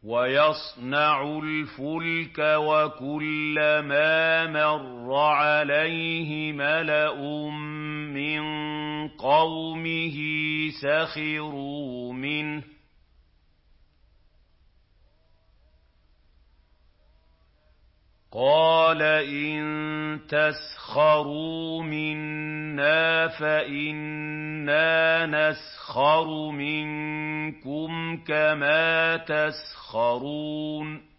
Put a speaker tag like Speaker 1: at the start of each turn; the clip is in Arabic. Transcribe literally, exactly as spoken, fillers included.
Speaker 1: وَيَصْنَعُ الْفُلْكَ وَكُلَّمَا مَرَّ عَلَيْهِ مَلَأٌ مِّن قَوْمِهِ سَخِرُوا مِنْهُ ۚ قَالَ إِن تَسْخَرُوا مِنَّا فَإِنَّا نَسْخَرُ مِنكُمْ كَمَا تَسْخَرُونَ